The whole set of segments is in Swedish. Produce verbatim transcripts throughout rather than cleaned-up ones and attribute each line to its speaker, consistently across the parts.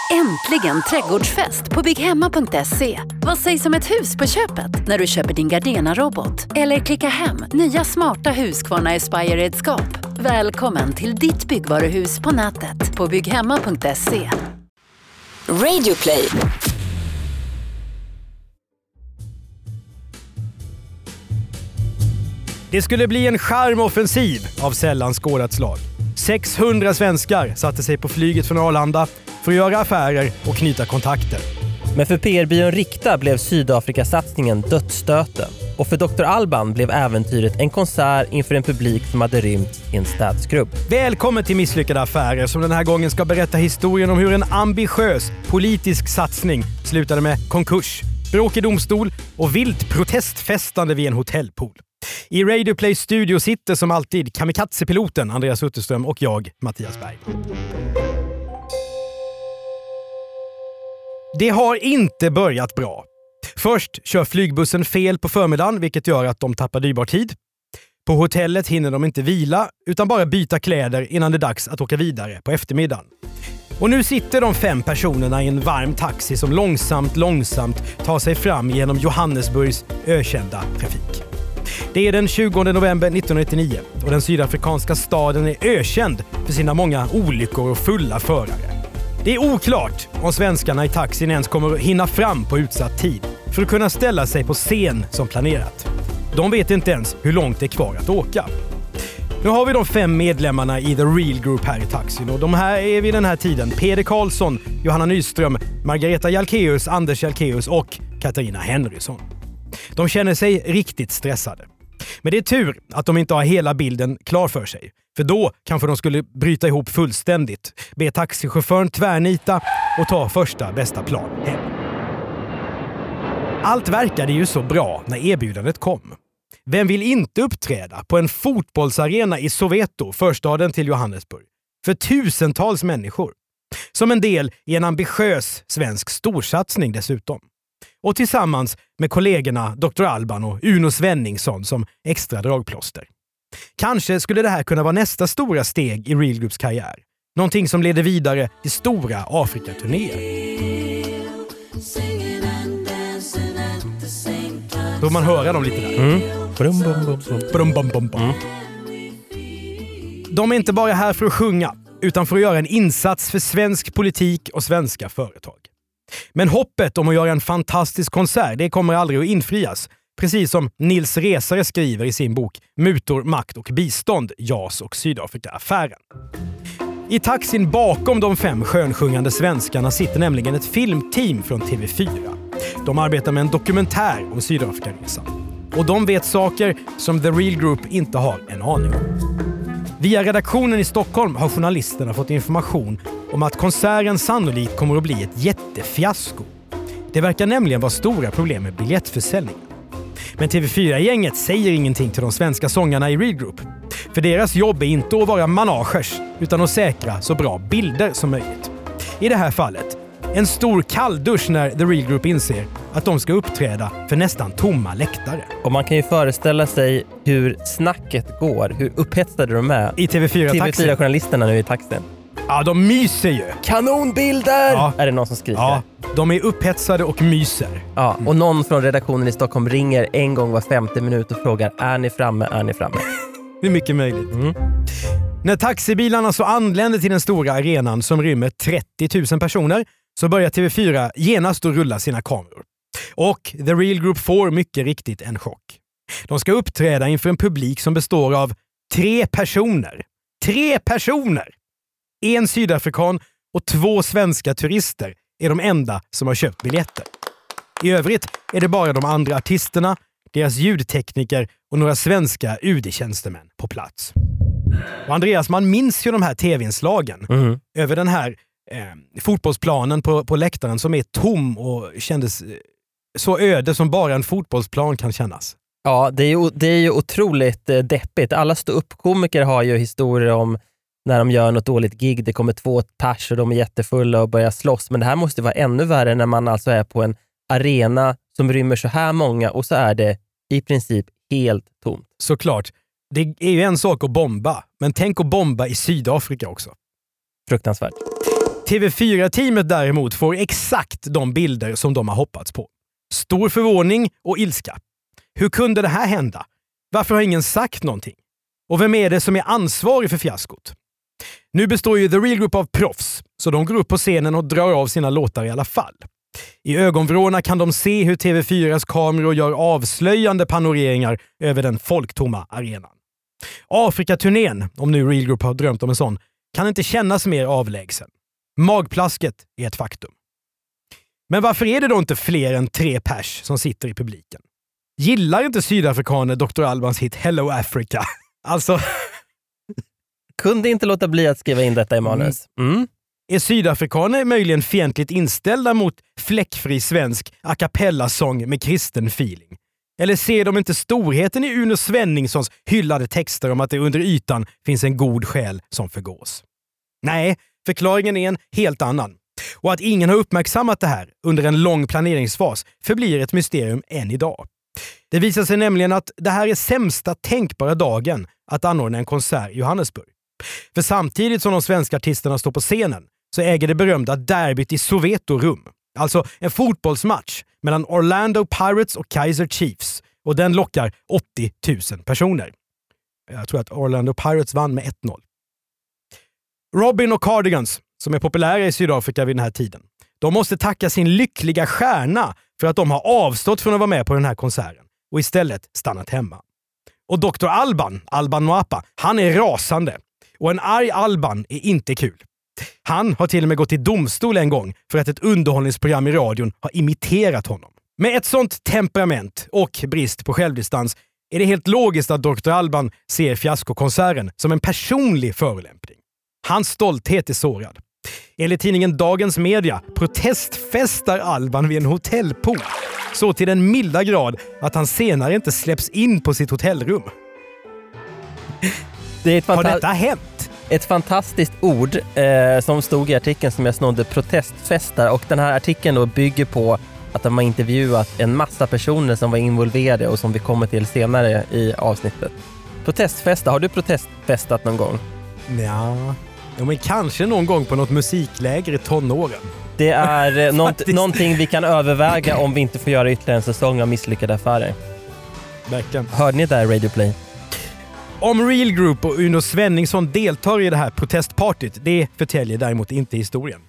Speaker 1: Äntligen trädgårdsfest på bygghemma punkt se. Vad sägs om ett hus på köpet när du köper din Gardena-robot? Eller klicka hem nya smarta Husqvarna Aspire-redskap. Välkommen till ditt byggvaruhus på nätet på bygghemma punkt se.
Speaker 2: Radio Play.
Speaker 3: Det skulle bli en charmoffensiv av sällan skådat slag. sexhundra svenskar satte sig på flyget från Arlanda för att göra affärer och knyta kontakter.
Speaker 4: Men för P R-byrån Rikta blev Sydafrika-satsningen dödsstöten. Och för doktor Alban blev äventyret en konsert inför en publik som hade rymt i en städskrubb.
Speaker 3: Välkommen till Misslyckade affärer som den här gången ska berätta historien om hur en ambitiös politisk satsning slutade med konkurs, bråk i domstol och vilt protestfestande vid en hotellpool. I Radio Play studio sitter som alltid kamikaze-piloten Andreas Utterström och jag, Mattias Berg. Det har inte börjat bra. Först kör flygbussen fel på förmiddagen, vilket gör att de tappar dyrbar tid. På hotellet hinner de inte vila utan bara byta kläder innan det är dags att åka vidare på eftermiddagen. Och nu sitter de fem personerna i en varm taxi som långsamt, långsamt tar sig fram genom Johannesburgs ökända trafik. Det är den tjugonde november nittonhundranittionio och den sydafrikanska staden är ökänd för sina många olyckor och fulla förare. Det är oklart om svenskarna i taxin ens kommer att hinna fram på utsatt tid för att kunna ställa sig på scen som planerat. De vet inte ens hur långt det är kvar att åka. Nu har vi de fem medlemmarna i The Real Group här i taxin och de här är vid den här tiden Peder Karlsson, Johanna Nyström, Margareta Jalkeus, Anders Jalkeus och Katarina Henrysson. De känner sig riktigt stressade. Men det är tur att de inte har hela bilden klar för sig. För då kanske de skulle bryta ihop fullständigt, be taxichauffören tvärnita och ta första bästa plan hem. Allt verkade ju så bra när erbjudandet kom. Vem vill inte uppträda på en fotbollsarena i Soweto, förstaden till Johannesburg, för tusentals människor? Som en del i en ambitiös svensk storsatsning dessutom. Och tillsammans med kollegorna doktor Alban och Uno Svenningsson som extra dragplåster. Kanske skulle det här kunna vara nästa stora steg i Real Groups karriär. Någonting som leder vidare till stora Afrikaturnéer. Då man höra dem lite där.
Speaker 4: Mm. Brum, bum, bum, bum.
Speaker 3: Brum, bum, bum, bum. Mm. De är inte bara här för att sjunga, utan för att göra en insats för svensk politik och svenska företag. Men hoppet om att göra en fantastisk konsert, det kommer aldrig att infrias. Precis som Nils Resare skriver i sin bok Mutor, makt och bistånd, Jas och Sydafrika-affären. I taxin bakom de fem skönsjungande svenskarna sitter nämligen ett filmteam från T V fyra. De arbetar med en dokumentär om Sydafrikaresan. Och de vet saker som The Real Group inte har en aning om. Via redaktionen i Stockholm har journalisterna fått information om att konserten sannolikt kommer att bli ett jättefiasko. Det verkar nämligen vara stora problem med biljettförsäljningen. Men T V fyra-gänget säger ingenting till de svenska sångarna i Real Group. För deras jobb är inte att vara managers utan att säkra så bra bilder som möjligt. I det här fallet, en stor kalldusch när The Real Group inser att de ska uppträda för nästan tomma läktare.
Speaker 4: Och man kan ju föreställa sig hur snacket går, hur upphetsade de är.
Speaker 3: I T V fyra-taxin.
Speaker 4: T V fyra-journalisterna nu i taxin.
Speaker 3: Ja, de myser ju.
Speaker 4: Kanonbilder!
Speaker 3: Ja.
Speaker 4: Är det någon som skriker?
Speaker 3: Ja, de är upphetsade och myser.
Speaker 4: Ja, och någon från redaktionen i Stockholm ringer en gång var femte minut och frågar, är ni framme, är ni framme?
Speaker 3: Det är mycket möjligt.
Speaker 4: Mm.
Speaker 3: När taxibilarna så anländer till den stora arenan som rymmer trettio tusen personer så börjar T V fyra genast att rulla sina kameror. Och The Real Group får mycket riktigt en chock. De ska uppträda inför en publik som består av tre personer. Tre personer! En sydafrikan och två svenska turister är de enda som har köpt biljetter. I övrigt är det bara de andra artisterna, deras ljudtekniker och några svenska U D-tjänstemän på plats. Och Andreas, man minns ju de här tv-inslagen mm. över den här eh, fotbollsplanen på, på läktaren som är tom och kändes eh, så öde som bara en fotbollsplan kan kännas.
Speaker 4: Ja, det är ju, det är ju otroligt eh, deppigt. Alla stå-upp-komiker har ju historier om när de gör något dåligt gig, det kommer två pers och de är jättefulla och börjar slåss. Men det här måste vara ännu värre när man alltså är på en arena som rymmer så här många och så är det i princip helt tomt.
Speaker 3: Såklart. Det är ju en sak att bomba, men tänk att bomba i Sydafrika också.
Speaker 4: Fruktansvärt.
Speaker 3: T V fyra-teamet däremot får exakt de bilder som de har hoppats på. Stor förvåning och ilska. Hur kunde det här hända? Varför har ingen sagt någonting? Och vem är det som är ansvarig för fiaskot? Nu består ju The Real Group av proffs, så de går upp på scenen och drar av sina låtar i alla fall. I ögonvrårna kan de se hur T V fyras kameror gör avslöjande panoreringar över den folktomma arenan. Afrikaturnén, om nu Real Group har drömt om en sån, kan inte kännas mer avlägsen. Magplasket är ett faktum. Men varför är det då inte fler än tre pers som sitter i publiken? Gillar inte sydafrikaner doktor Albans hit Hello Africa? Alltså...
Speaker 4: Kunde inte låta bli att skriva in detta i manus. Mm.
Speaker 3: Är sydafrikaner möjligen fientligt inställda mot fläckfri svensk a cappella-sång med kristen feeling? Eller ser de inte storheten i Uno Svenningssons hyllade texter om att det under ytan finns en god själ som förgås? Nej, förklaringen är en helt annan. Och att ingen har uppmärksammat det här under en lång planeringsfas förblir ett mysterium än idag. Det visar sig nämligen att det här är sämsta tänkbara dagen att anordna en konsert i Johannesburg. För samtidigt som de svenska artisterna står på scenen så äger det berömda derbyt i Soweto rum. Alltså en fotbollsmatch mellan Orlando Pirates och Kaizer Chiefs. Och den lockar åttio tusen personer. Jag tror att Orlando Pirates vann med ett noll. Robin och Cardigans, som är populära i Sydafrika vid den här tiden, de måste tacka sin lyckliga stjärna för att de har avstått från att vara med på den här konserten och istället stannat hemma. Och doktor Alban, Alban Moapa, han är rasande. Och en arg Alban är inte kul. Han har till och med gått till domstol en gång för att ett underhållningsprogram i radion har imiterat honom. Med ett sånt temperament och brist på självdistans är det helt logiskt att doktor Alban ser fiaskokonserten som en personlig förolämpning. Hans stolthet är sårad. Enligt tidningen Dagens Media protestfestar Alban vid en hotellpool. Så till den milda grad att han senare inte släpps in på sitt hotellrum.
Speaker 4: Det är ett
Speaker 3: Har detta hänt?
Speaker 4: Ett fantastiskt ord eh, som stod i artikeln som jag snodde, protestfestar. Och den här artikeln då bygger på att de har intervjuat en massa personer som var involverade och som vi kommer till senare i avsnittet. Protestfesta, har du protestfestat någon gång?
Speaker 3: Ja, ja men kanske någon gång på något musikläger i tonåren.
Speaker 4: Det är eh, något, någonting vi kan överväga om vi inte får göra ytterligare en säsong av misslyckade affärer.
Speaker 3: Verkligen.
Speaker 4: Hörde ni där Radio Play?
Speaker 3: Om Real Group och Uno Svenningsson deltar i det här protestpartyt, det förtäljer däremot inte historien.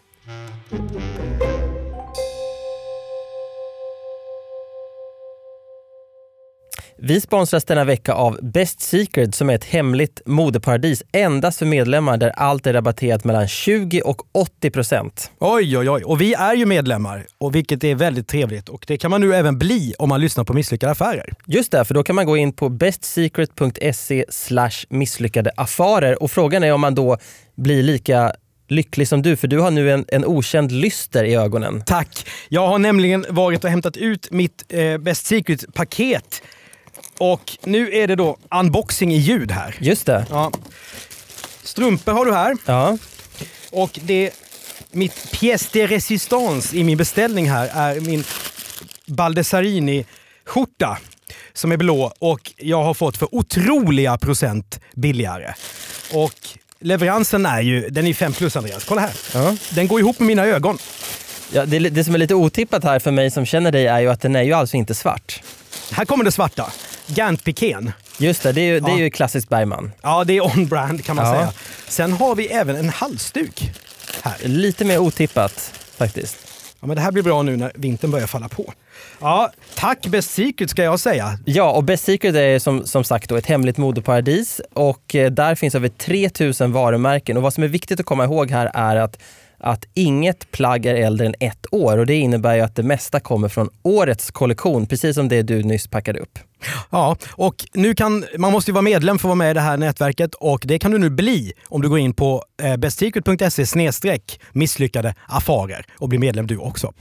Speaker 4: Vi sponsras denna vecka av Best Secret som är ett hemligt modeparadis endast för medlemmar där allt är rabatterat mellan tjugo och åttio procent.
Speaker 3: Oj, oj, oj. Och vi är ju medlemmar, och vilket är väldigt trevligt. Och det kan man nu även bli om man lyssnar på Misslyckade affärer.
Speaker 4: Just det, för då kan man gå in på bestsecret.se slash misslyckade affärer. Och frågan är om man då blir lika lycklig som du, för du har nu en, en okänd lyster i ögonen.
Speaker 3: Tack. Jag har nämligen varit och hämtat ut mitt eh, Best Secret-paket. Och nu är det då unboxing i ljud här.
Speaker 4: Just det.
Speaker 3: Ja. Strumpor har du här.
Speaker 4: Ja.
Speaker 3: Och det, mitt pièce de résistance i min beställning här är min Baldessarini-skjorta som är blå och jag har fått för otroliga procent billigare. Och leveransen är ju, den är fem plus Andreas. Kolla här.
Speaker 4: Ja.
Speaker 3: Den går ihop med mina ögon.
Speaker 4: Ja, det, det som är lite otippat här för mig som känner dig är ju att den är ju alltså inte svart.
Speaker 3: Här kommer det svarta. Gant-pikén.
Speaker 4: Just det, det är ju, det är
Speaker 3: Ja.
Speaker 4: ju klassiskt Bergman.
Speaker 3: Ja, det är on-brand kan man
Speaker 4: Ja.
Speaker 3: säga. Sen har vi även en halsduk här.
Speaker 4: Lite mer otippat faktiskt.
Speaker 3: Ja, men det här blir bra nu när vintern börjar falla på. Ja, tack Best Secret ska jag säga.
Speaker 4: Ja, och Best Secret är som, som sagt då ett hemligt modeparadis och eh, där finns över tre tusen varumärken. Och vad som är viktigt att komma ihåg här är att att inget plagg är äldre än ett år och det innebär ju att det mesta kommer från årets kollektion, precis som det du nyss packade upp.
Speaker 3: Ja, och nu kan, man måste ju vara medlem för att vara med i det här nätverket och det kan du nu bli om du går in på eh, bestsecret.se snedstreck misslyckade affärer och blir medlem du också.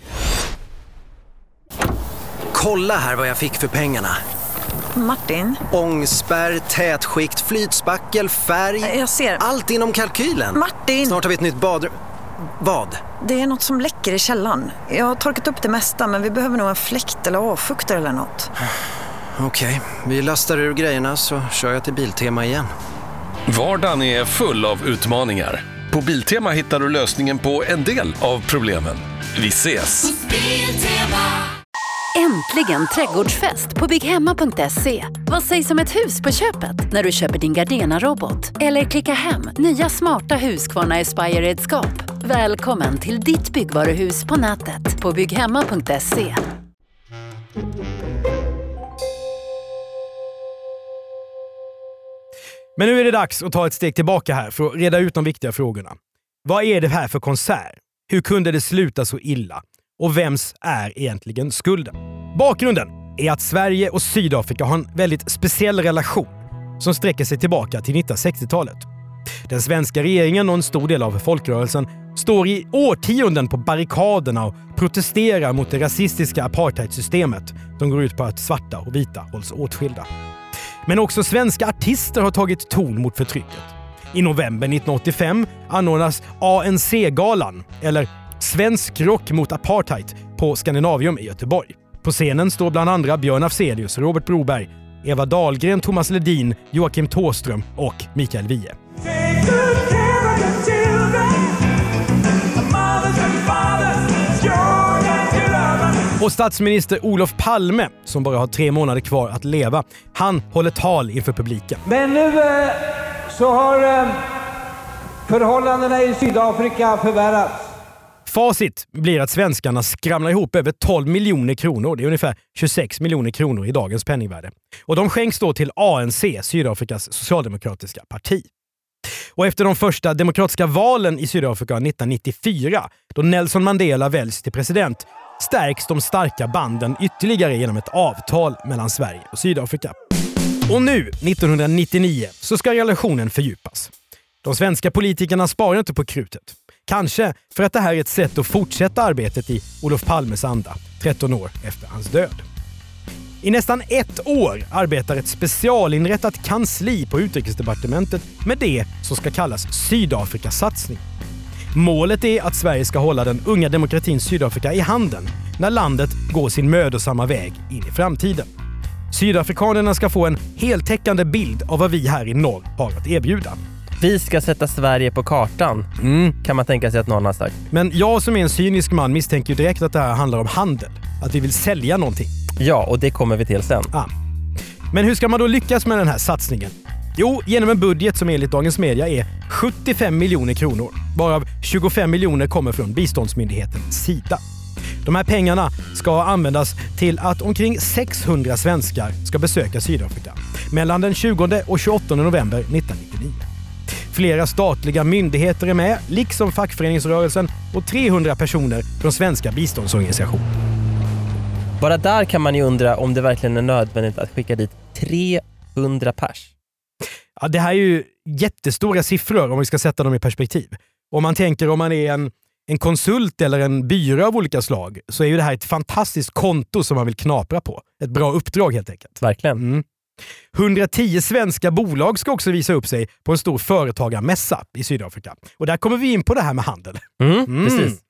Speaker 5: Kolla här vad jag fick för pengarna.
Speaker 2: Martin,
Speaker 5: Ångspärr, tätskikt, flytspackel, färg.
Speaker 2: jag ser.
Speaker 5: Allt inom kalkylen.
Speaker 2: Martin!
Speaker 5: Snart har vi ett nytt badrum. Vad?
Speaker 2: Det är något som läcker i källan. Jag har torkat upp det mesta, men vi behöver nog en fläkt eller avfuktare eller något.
Speaker 5: Okej, okay. Vi lastar ur grejerna så kör jag till Biltema igen.
Speaker 6: Vardagen är full av utmaningar. På På Biltema hittar du lösningen på en del av problemen. Vi ses!
Speaker 1: Äntligen trädgårdsfest på bygghemma punkt se. Vad sägs om ett hus på köpet när du köper din Gardena-robot? Eller klicka hem nya smarta Husqvarna Aspire-redskap. Välkommen till ditt byggvaruhus på nätet på bygghemma punkt se.
Speaker 3: Men nu är det dags att ta ett steg tillbaka här för att reda ut de viktiga frågorna. Vad är det här för konsert? Hur kunde det sluta så illa? Och vems är egentligen skulden? Bakgrunden är att Sverige och Sydafrika har en väldigt speciell relation som sträcker sig tillbaka till nittonhundrasextiotalet. Den svenska regeringen och en stor del av folkrörelsen står i årtionden på barrikaderna och protesterar mot det rasistiska apartheidsystemet som går ut på att svarta och vita hålls åtskilda. Men också svenska artister har tagit ton mot förtrycket. I november nittonhundraåttiofem anordnas A N C-galan, eller Svensk rock mot apartheid, på Skandinavium i Göteborg. På scenen står bland andra Björn Afzelius, Robert Broberg, Eva Dahlgren, Thomas Ledin, Joakim Thåström och Mikael Wiehe. Och statsminister Olof Palme, som bara har tre månader kvar att leva, han håller tal inför publiken.
Speaker 7: Men nu eh, så har eh, förhållandena i Sydafrika förvärrats.
Speaker 3: Facit blir att svenskarna skramlar ihop över tolv miljoner kronor. Det är ungefär tjugosex miljoner kronor i dagens penningvärde. Och de skänks då till A N C, Sydafrikas socialdemokratiska parti. Och efter de första demokratiska valen i Sydafrika nittonhundranittiofyra, då Nelson Mandela väljs till president, stärks de starka banden ytterligare genom ett avtal mellan Sverige och Sydafrika. Och nu, nittonhundranittionio, så ska relationen fördjupas. De svenska politikerna sparar inte på krutet. Kanske för att det här är ett sätt att fortsätta arbetet i Olof Palmes anda, tretton år efter hans död. I nästan ett år arbetar ett specialinrättat kansli på Utrikesdepartementet med det som ska kallas Sydafrikasatsning. Målet är att Sverige ska hålla den unga demokratin Sydafrika i handen när landet går sin mödosamma väg in i framtiden. Sydafrikanerna ska få en heltäckande bild av vad vi här i norr har att erbjuda.
Speaker 4: Vi ska sätta Sverige på kartan, mm. kan man tänka sig att någon har sagt.
Speaker 3: Men jag som är en cynisk man misstänker ju direkt att det här handlar om handel. Att vi vill sälja någonting.
Speaker 4: Ja, och det kommer vi till sen.
Speaker 3: Ah. Men hur ska man då lyckas med den här satsningen? Jo, genom en budget som enligt Dagens Media är sjuttiofem miljoner kronor, varav tjugofem miljoner kommer från biståndsmyndigheten Sida. De här pengarna ska användas till att omkring sexhundra svenskar ska besöka Sydafrika mellan den tjugonde och tjugoåttonde november nittonhundranittionio. Flera statliga myndigheter är med, liksom fackföreningsrörelsen och trehundra personer från svenska biståndsorganisationer.
Speaker 4: Bara där kan man ju undra om det verkligen är nödvändigt att skicka dit trehundra pers.
Speaker 3: Ja, det här är ju jättestora siffror om vi ska sätta dem i perspektiv. Om man tänker om man är en, en konsult eller en byrå av olika slag, så är ju det här ett fantastiskt konto som man vill knapra på. Ett bra uppdrag helt enkelt.
Speaker 4: Verkligen.
Speaker 3: Mm. hundratio svenska bolag ska också visa upp sig på en stor företagarmässa i Sydafrika. Och där kommer vi in på det här med handel.
Speaker 4: Mm, mm. Precis.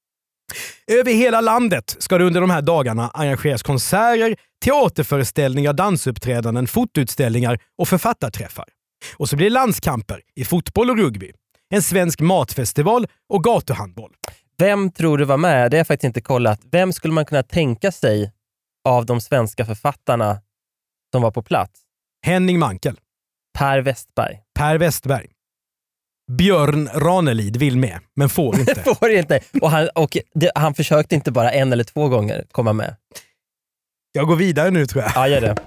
Speaker 3: Över hela landet ska det under de här dagarna arrangeras konserter, teaterföreställningar, dansuppträdanden, fotoutställningar och författarträffar. Och så blir det landskamper i fotboll och rugby, en svensk matfestival och gatuhandboll.
Speaker 4: Vem tror du var med? Det har jag faktiskt inte kollat. Vem skulle man kunna tänka sig av de svenska författarna som var på plats?
Speaker 3: Henning Mankell.
Speaker 4: Per Westberg.
Speaker 3: Per Westberg. Björn Ranelid vill med, men får inte.
Speaker 4: får inte. Och, han, och det, han försökte inte bara en eller två gånger komma med.
Speaker 3: Jag går vidare nu tror jag.
Speaker 4: Ja, gör det.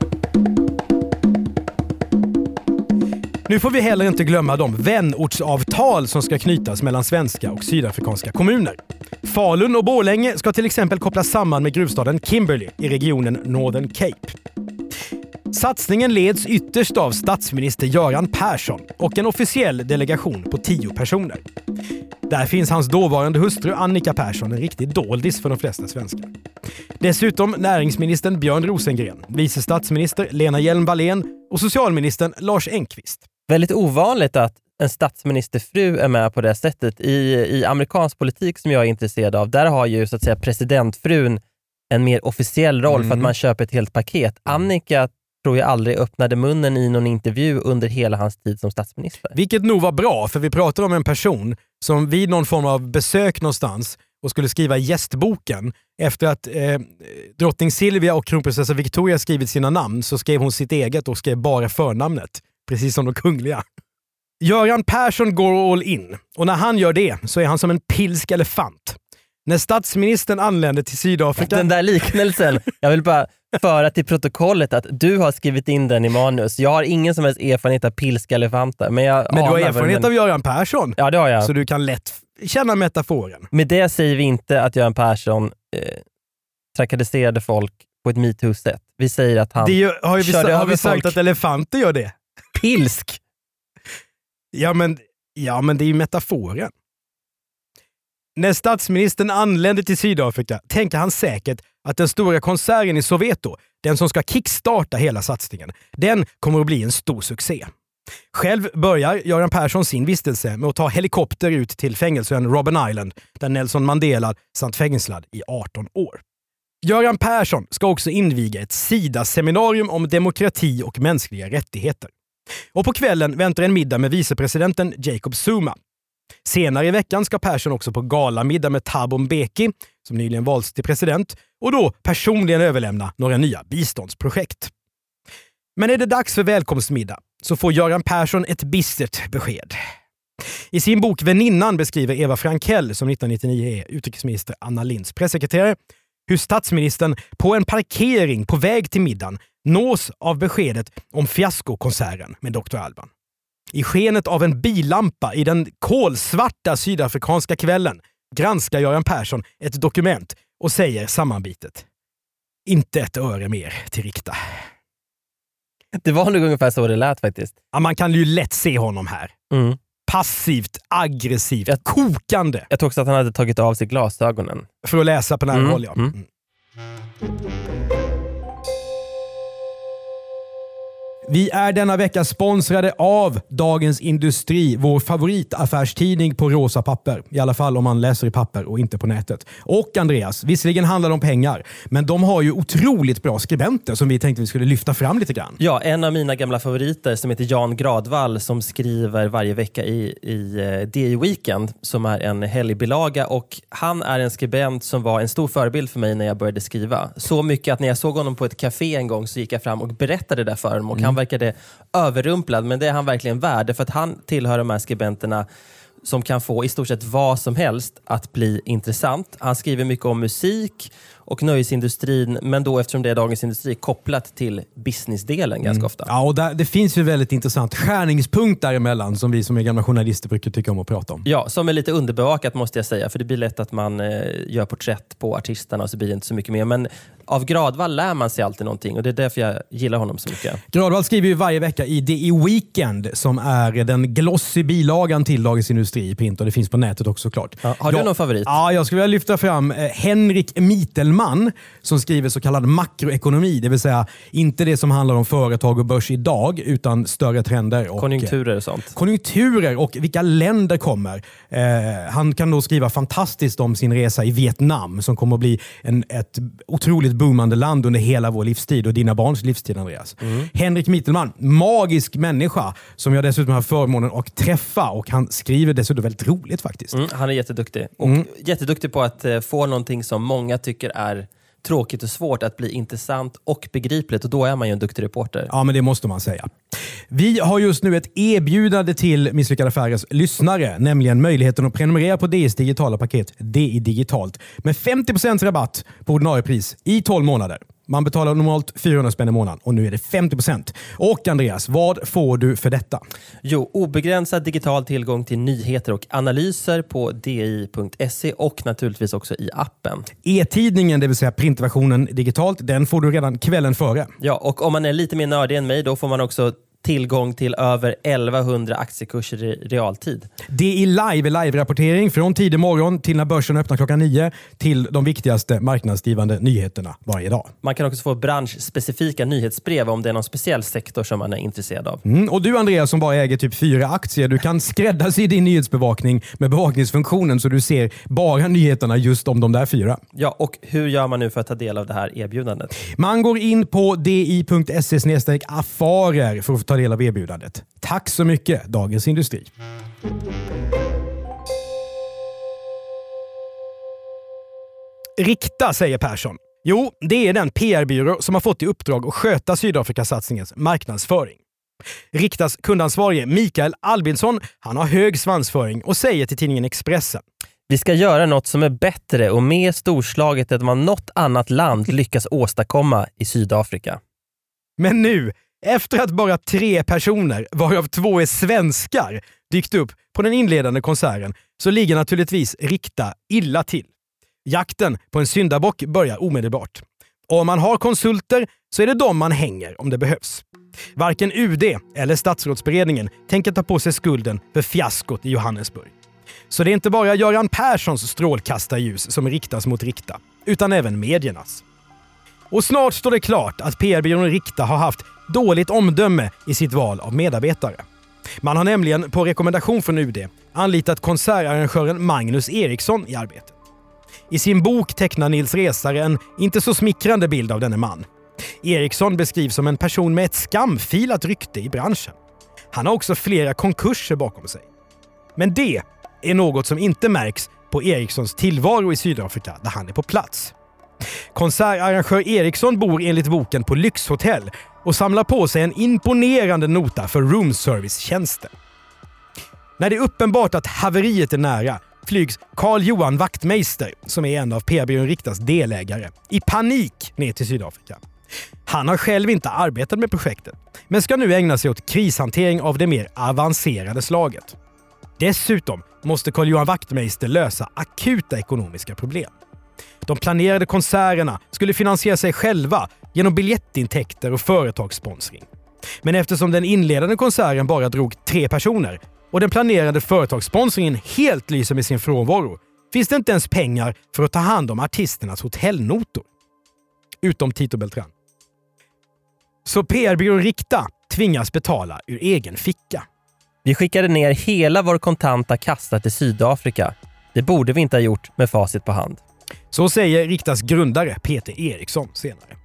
Speaker 3: Nu får vi heller inte glömma de vänortsavtal som ska knytas mellan svenska och sydafrikanska kommuner. Falun och Borlänge ska till exempel kopplas samman med gruvstaden Kimberley i regionen Northern Cape. Satsningen leds ytterst av statsminister Göran Persson och en officiell delegation på tio personer. Där finns hans dåvarande hustru Annika Persson, en riktig doldis för de flesta svenskar. Dessutom näringsministern Björn Rosengren, vice statsminister Lena Hjelm-Wallén och socialministern Lars Engqvist.
Speaker 4: Väldigt ovanligt att en statsministerfru är med på det sättet. I, i amerikansk politik som jag är intresserad av, där har ju så att säga presidentfrun en mer officiell roll mm. för att man köper ett helt paket. Annika tror jag aldrig öppnade munnen i någon intervju under hela hans tid som statsminister.
Speaker 3: Vilket nog var bra, för vi pratar om en person som vid någon form av besök någonstans och skulle skriva gästboken efter att eh, drottning Silvia och kronprinsessa Victoria skrivit sina namn, så skrev hon sitt eget och skrev bara förnamnet. Precis som de kungliga. Göran Persson går all in, och när han gör det så är han som en pilsk elefant. När statsministern anlände till Sydafrika...
Speaker 4: Den där liknelsen, jag vill bara föra till protokollet att du har skrivit in den i manus. Jag har ingen som helst erfarenhet av pilska elefanter. Men, jag
Speaker 3: men du har erfarenhet den... av Göran Persson.
Speaker 4: Ja, det har jag.
Speaker 3: Så du kan lätt känna metaforen.
Speaker 4: Med det säger vi inte att Göran Persson eh, trakasserade folk på ett MeToo-sätt. Vi säger att han
Speaker 3: det ju, har, vi,
Speaker 4: körde
Speaker 3: har vi sagt
Speaker 4: folk.
Speaker 3: Att elefanter gör det?
Speaker 4: Pilsk!
Speaker 3: Ja men, ja, men det är ju metaforen. När statsministern anlände till Sydafrika tänkte han säkert att den stora konserten i Soweto, den som ska kickstarta hela satsningen, den kommer att bli en stor succé. Själv börjar Göran Persson sin vistelse med att ta helikopter ut till fängelsen Robben Island, där Nelson Mandela satt fängslad i arton år. Göran Persson ska också inviga ett SIDA-seminarium om demokrati och mänskliga rättigheter. Och på kvällen väntar en middag med vicepresidenten Jacob Zuma. Senare i veckan ska Persson också på galamiddag med Thabo Mbeki, som nyligen valts till president, och då personligen överlämna några nya biståndsprojekt. Men är det dags för välkomstmiddag så får Göran Persson ett bistert besked. I sin bok Väninnan beskriver Eva Frankell, som nittonhundranittionio är utrikesminister Anna Lindhs pressekreterare, hur statsministern på en parkering på väg till middagen nås av beskedet om fiaskokonserten med doktor Alban. I skenet av en bilampa i den kolsvarta sydafrikanska kvällen granskar Göran Persson ett dokument och säger sammanbitet: inte ett öre mer till Rikta.
Speaker 4: Det var nog ungefär så det lät faktiskt.
Speaker 3: Ja, man kan ju lätt se honom här.
Speaker 4: Mm.
Speaker 3: Passivt, aggressivt,
Speaker 4: jag,
Speaker 3: kokande.
Speaker 4: Jag tror också att han hade tagit av sig glasögonen.
Speaker 3: För att läsa på nära
Speaker 4: mm.
Speaker 3: håll, ja. Mm. Mm. Vi är denna vecka sponsrade av Dagens Industri, vår favoritaffärstidning på rosa papper. I alla fall om man läser i papper och inte på nätet. Och Andreas, visserligen handlar det om pengar, men de har ju otroligt bra skribenter som vi tänkte vi skulle lyfta fram lite grann.
Speaker 4: Ja, en av mina gamla favoriter som heter Jan Gradvall som skriver varje vecka i, i D I Weekend, som är en helgbilaga, och han är en skribent som var en stor förebild för mig när jag började skriva. Så mycket att när jag såg honom på ett café en gång så gick jag fram och berättade det för honom, och han verkade överrumplad, men det är han verkligen värd, för att han tillhör de här skribenterna som kan få i stort sett vad som helst att bli intressant. Han skriver mycket om musik och nöjesindustrin, men då eftersom det är Dagens Industri kopplat till businessdelen ganska mm. ofta.
Speaker 3: Ja, och där, det finns ju väldigt intressant skärningspunkt däremellan som vi som är gamla journalister brukar tycka om att prata om.
Speaker 4: Ja, som är lite underbevakat måste jag säga, för det blir lätt att man eh, gör porträtt på artisterna och så blir det inte så mycket mer, men av Gradvall lär man sig alltid någonting, och det är därför jag gillar honom så mycket. Gradvall
Speaker 3: skriver ju varje vecka i D I Weekend, som är den glossy bilagan till Dagens Industri i print, och det finns på nätet också såklart.
Speaker 4: Ja, har du
Speaker 3: jag,
Speaker 4: någon favorit?
Speaker 3: Ja, jag skulle vilja lyfta fram eh, Henrik Mitelman, som skriver så kallad makroekonomi, det vill säga inte det som handlar om företag och börs idag, utan större trender. Och,
Speaker 4: konjunkturer och sånt.
Speaker 3: Konjunkturer och vilka länder kommer. Eh, han kan då skriva fantastiskt om sin resa i Vietnam, som kommer att bli en, ett otroligt boomande land under hela vår livstid och dina barns livstid, Andreas. Mm. Henrik Mitelman, magisk människa som jag dessutom har förmånen att träffa, och han skriver dessutom väldigt roligt faktiskt.
Speaker 4: Mm, han är jätteduktig. Och mm. jätteduktig på att eh, få någonting som många tycker är tråkigt och svårt att bli intressant och begripligt, och då är man ju en duktig reporter.
Speaker 3: Ja, men det måste man säga. Vi har just nu ett erbjudande till Misslyckade Affärers lyssnare, nämligen möjligheten att prenumerera på D I:s digitala paket D I Digitalt med femtio procent rabatt på ordinarie pris i tolv månader. Man betalar normalt fyrahundra spänn i månaden och nu är det femtio procent. Och Andreas, vad får du för detta?
Speaker 4: Jo, obegränsad digital tillgång till nyheter och analyser på D I punkt se och naturligtvis också i appen.
Speaker 3: E-tidningen, det vill säga printversionen digitalt, den får du redan kvällen före.
Speaker 4: Ja, och om man är lite mer nördig än mig, då får man också tillgång till över elvahundra aktiekurser i realtid.
Speaker 3: Det är live, live-rapportering från tidig morgon till när börsen öppnar klockan nio till de viktigaste marknadsdrivande nyheterna varje dag.
Speaker 4: Man kan också få branschspecifika nyhetsbrev om det är någon speciell sektor som man är intresserad av.
Speaker 3: Mm, och du Andreas som bara äger typ fyra aktier, du kan skräddarsy din nyhetsbevakning med bevakningsfunktionen så du ser bara nyheterna just om de där fyra.
Speaker 4: Ja, och hur gör man nu för att ta del av det här erbjudandet?
Speaker 3: Man går in på di punkt se snedstreck affärer för att få ta del av erbjudandet. Tack så mycket, Dagens Industri. Rikta, säger Persson. Jo, det är den P R-byrå som har fått i uppdrag att sköta Sydafrikasatsningens marknadsföring. Riktas kundansvarige Mikael Albinsson, han har hög svansföring och säger till tidningen Expressen:
Speaker 4: Vi ska göra något som är bättre och mer storslaget än vad något annat land lyckas åstadkomma i Sydafrika.
Speaker 3: Men nu, efter att bara tre personer, varav två är svenskar, dykt upp på den inledande konserten, så ligger naturligtvis Rikta illa till. Jakten på en syndabock börjar omedelbart. Och om man har konsulter så är det de man hänger om det behövs. Varken U D eller statsrådsberedningen tänker ta på sig skulden för fiaskot i Johannesburg. Så det är inte bara Göran Perssons strålkastarljus som riktas mot Rikta, utan även mediernas. Och snart står det klart att P R-byrån Rikta har haft dåligt omdöme i sitt val av medarbetare. Man har nämligen på rekommendation från U D anlitat konsertarrangören Magnus Eriksson i arbetet. I sin bok tecknar Nils Resare en inte så smickrande bild av denne man. Eriksson beskrivs som en person med ett skamfilat rykte i branschen. Han har också flera konkurser bakom sig. Men det är något som inte märks på Erikssons tillvaro i Sydafrika där han är på plats. Konsertarrangör Eriksson bor enligt boken på lyxhotell och samlar på sig en imponerande nota för roomservice-tjänster. När det är uppenbart att haveriet är nära flygs Carl-Johan Wachtmeister, som är en av P R-byrån Riktas delägare, i panik ner till Sydafrika. Han har själv inte arbetat med projektet, men ska nu ägna sig åt krishantering av det mer avancerade slaget. Dessutom måste Carl-Johan Wachtmeister lösa akuta ekonomiska problem. De planerade konserterna skulle finansiera sig själva genom biljettintäkter och företagssponsring. Men eftersom den inledande konserten bara drog tre personer och den planerade företagssponsringen helt lyser med sin frånvaro, finns det inte ens pengar för att ta hand om artisternas hotellnotor. Utom Tito Beltran. Så P R-byrån Rikta tvingas betala ur egen ficka.
Speaker 4: Vi skickade ner hela vår kontanta kassa till Sydafrika. Det borde vi inte ha gjort med facit på hand.
Speaker 3: Så säger Riktas grundare Peter Eriksson senare.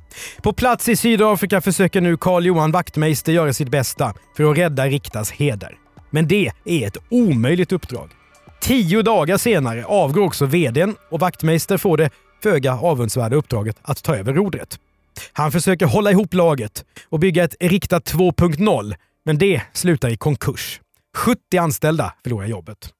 Speaker 3: På plats i Sydafrika försöker nu Carl-Johan Wachtmeister göra sitt bästa för att rädda Riktas heder. Men det är ett omöjligt uppdrag. Tio dagar senare avgår också vdn och Wachtmeister får det föga avundsvärda uppdraget att ta över rodret. Han försöker hålla ihop laget och bygga ett Rikta två punkt noll, men det slutar i konkurs. sjuttio anställda förlorar jobbet.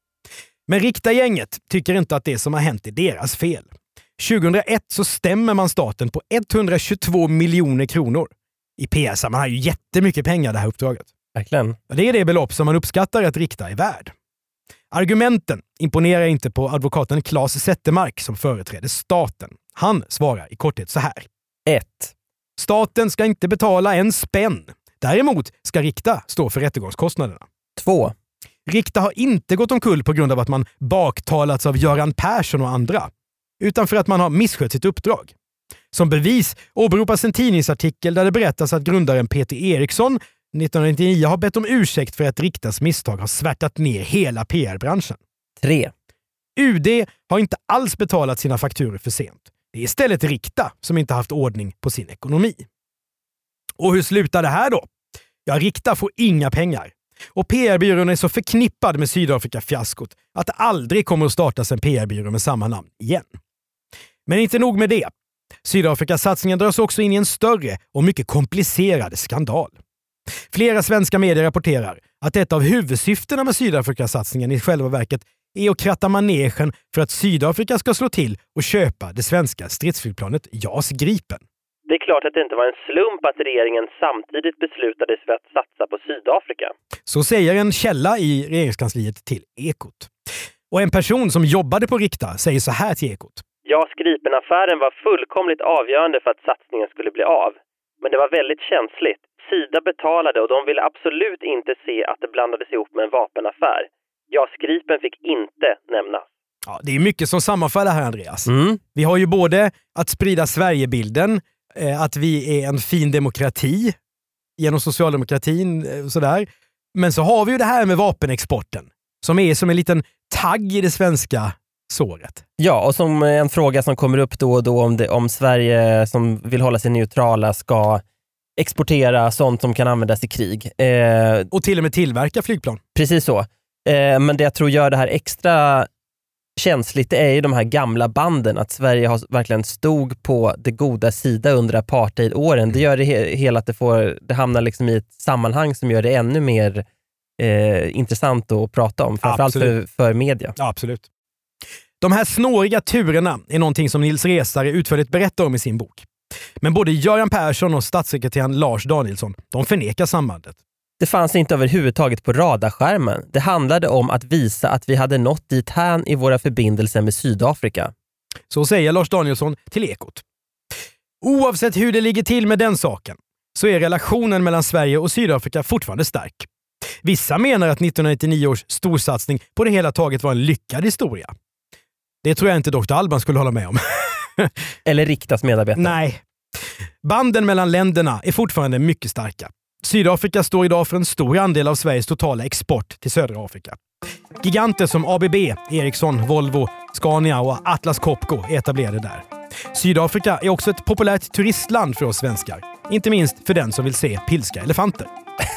Speaker 3: Men Rikta-gänget tycker inte att det som har hänt är deras fel. tjugohundraett så stämmer man staten på etthundratjugotvå miljoner kronor. I P R-sammanhang har ju jättemycket pengar det här uppdraget.
Speaker 4: Verkligen.
Speaker 3: Det är det belopp som man uppskattar att Rikta är värd. Argumenten imponerar inte på advokaten Claes Zettermark som företräder staten. Han svarar i korthet så här.
Speaker 4: ett.
Speaker 3: Staten ska inte betala en spänn. Däremot ska Rikta stå för rättegångskostnaderna.
Speaker 4: två.
Speaker 3: Rikta har inte gått omkull på grund av att man baktalats av Göran Persson och andra, utan för att man har misskött sitt uppdrag. Som bevis åberopas en tidningsartikel där det berättas att grundaren Peter Eriksson nittonhundranittionio har bett om ursäkt för att Riktas misstag har svärtat ner hela P R-branschen.
Speaker 4: tre.
Speaker 3: U D har inte alls betalat sina fakturer för sent. Det är istället Rikta som inte haft ordning på sin ekonomi. Och hur slutar det här då? Ja, Rikta får inga pengar. Och P R-byrån är så förknippad med Sydafrika-fiaskot att det aldrig kommer att startas en P R-byrå med samma namn igen. Men inte nog med det. Sydafrika-satsningen dras också in i en större och mycket komplicerad skandal. Flera svenska medier rapporterar att ett av huvudsyftena med Sydafrika-satsningen i själva verket är att kratta manegen för att Sydafrika ska slå till och köpa det svenska stridsflygplanet JAS Gripen.
Speaker 4: Det är klart att det inte var en slump att regeringen samtidigt beslutade sig för att satsa på Sydafrika.
Speaker 3: Så säger en källa i regeringskansliet till Ekot. Och en person som jobbade på Rikta säger så här till Ekot.
Speaker 4: JAS Gripen-affären var fullkomligt avgörande för att satsningen skulle bli av. Men det var väldigt känsligt, Sida betalade och de ville absolut inte se att det blandades ihop med en vapenaffär. Ja, Gripen fick inte nämnas.
Speaker 3: Ja, det är mycket som sammanfaller här, Andreas.
Speaker 4: Mm.
Speaker 3: Vi har ju både att sprida Sverigebilden, eh, att vi är en fin demokrati genom socialdemokratin och sådär. Men så har vi ju det här med vapenexporten som är som en liten tagg i det svenska såret.
Speaker 4: Ja, och som en fråga som kommer upp då och då om, det, om Sverige som vill hålla sig neutrala ska exportera sånt som kan användas i krig. Eh,
Speaker 3: och till och med tillverka flygplan.
Speaker 4: Precis så. Eh, men det jag tror gör det här extra känsligt är ju de här gamla banden. Att Sverige har verkligen stod på det goda sida under apartheidåren. Det gör det he- hela att det, får, det hamnar liksom i ett sammanhang som gör det ännu mer eh, intressant att prata om. Framförallt för, för media.
Speaker 3: Ja, absolut. De här snåriga turerna är någonting som Nils Resare utförligt berättar om i sin bok. Men både Göran Persson och statssekreteraren Lars Danielsson, de förnekar sambandet.
Speaker 4: Det fanns inte överhuvudtaget på radarskärmen. Det handlade om att visa att vi hade nått dit här i våra förbindelser med Sydafrika.
Speaker 3: Så säger Lars Danielsson till Ekot. Oavsett hur det ligger till med den saken så är relationen mellan Sverige och Sydafrika fortfarande stark. Vissa menar att nittonhundranittionio års storsatsning på det hela taget var en lyckad historia. Det tror jag inte doktor Alban skulle hålla med om.
Speaker 4: Eller Riktas medarbetare.
Speaker 3: Nej. Banden mellan länderna är fortfarande mycket starka. Sydafrika står idag för en stor andel av Sveriges totala export till södra Afrika. Giganter som A B B, Ericsson, Volvo, Scania och Atlas Copco är etablerade där. Sydafrika är också ett populärt turistland för oss svenskar. Inte minst för den som vill se pilska elefanter.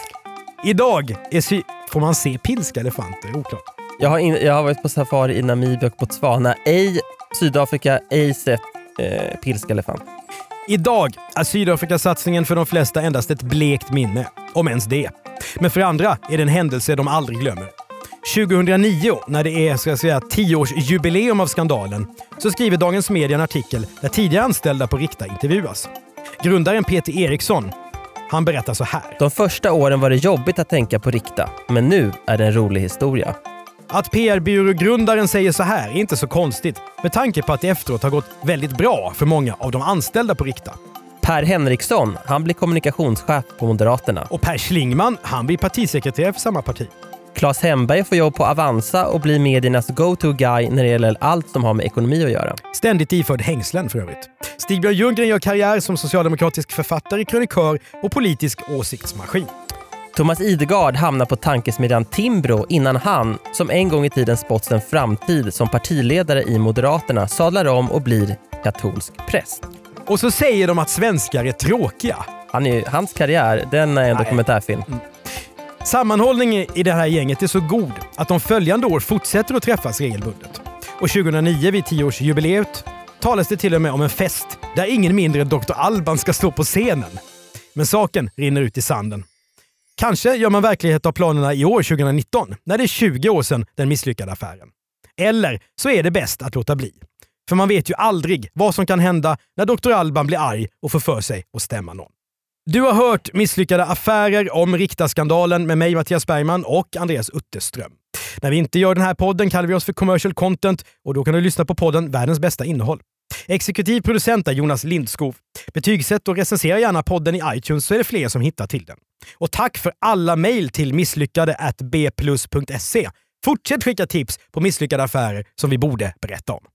Speaker 3: Idag är sy- får man se pilska elefanter, oklart.
Speaker 4: Jag har, in, jag har varit på safari i Namibia och Botswana. Ej Sydafrika, ej sett eh, pilska elefant.
Speaker 3: Idag är Sydafrika-satsningen för de flesta endast ett blekt minne, om ens det. Men för andra är det en händelse de aldrig glömmer. tjugohundranio, när det är ska jag säga, tioårsjubileum av skandalen, så skriver Dagens Media en artikel där tidigare anställda på Rikta intervjuas. Grundaren Peter Eriksson, han berättar så här.
Speaker 4: De första åren var det jobbigt att tänka på Rikta, men nu är det en rolig historia.
Speaker 3: Att P R-byrågrundaren säger så här är inte så konstigt med tanke på att det efteråt har gått väldigt bra för många av de anställda på Rikta.
Speaker 4: Per Henriksson, han blir kommunikationschef på Moderaterna.
Speaker 3: Och Per Schlingman, han blir partisekreterare för samma parti.
Speaker 4: Claes Hemberg får jobb på Avanza och blir mediernas go-to-guy när det gäller allt som har med ekonomi att göra.
Speaker 3: Ständigt iförd hängslen för övrigt. Stigbjörn Ljunggren gör karriär som socialdemokratisk författare, krönikör och politisk åsiktsmaskin.
Speaker 4: Thomas Idegard hamnar på tankesmedjan Timbro innan han, som en gång i tiden spått en framtid som partiledare i Moderaterna, sadlar om och blir katolsk präst.
Speaker 3: Och så säger de att svenskar är tråkiga.
Speaker 4: Han är, hans karriär, den är en dokumentärfilm.
Speaker 3: Mm. Sammanhållningen i det här gänget är så god att de följande år fortsätter att träffas regelbundet. Och tjugohundranio vid tioårsjubileet talas det till och med om en fest där ingen mindre än doktor Alban ska stå på scenen. Men saken rinner ut i sanden. Kanske gör man verklighet av planerna i år tjugohundranitton, när det är tjugo år sedan den misslyckade affären. Eller så är det bäst att låta bli. För man vet ju aldrig vad som kan hända när doktor Alban blir arg och får för sig att stämma någon. Du har hört Misslyckade affärer om Rikta-skandalen med mig, Mattias Bergman, och Andreas Utterström. När vi inte gör den här podden kallar vi oss för commercial content, och då kan du lyssna på podden Världens bästa innehåll. Exekutiv producent är Jonas Lindskov. Betygsätt och recensera gärna podden i iTunes så är det fler som hittar till den. Och tack för alla mejl till misslyckade at b plus punkt se. Fortsätt skicka tips på misslyckade affärer som vi borde berätta om.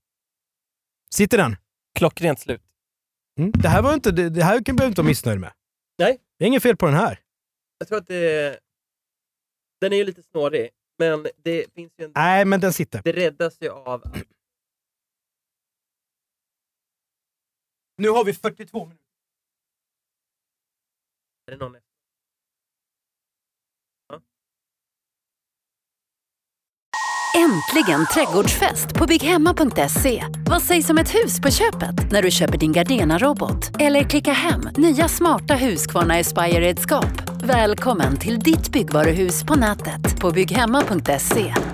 Speaker 3: Sitter den?
Speaker 4: Klockrent slut.
Speaker 3: Mm. Det här var inte, det, det här kan du inte vara missnöjd med.
Speaker 4: Nej.
Speaker 3: Det är inget fel på den här.
Speaker 4: Jag tror att det... Den är ju lite snårig, men det finns ju en...
Speaker 3: Nej, men den sitter.
Speaker 4: Det räddas ju av...
Speaker 3: Nu har vi fyrtiotvå minuter.
Speaker 4: Är det någon... Ja.
Speaker 1: Äntligen trädgårdsfest på bygghemma punkt se. Vad sägs om ett hus på köpet när du köper din Gardena-robot? Eller klicka hem nya smarta Husqvarna Aspire-redskap. Välkommen till ditt byggvaruhus på nätet på bygghemma punkt se.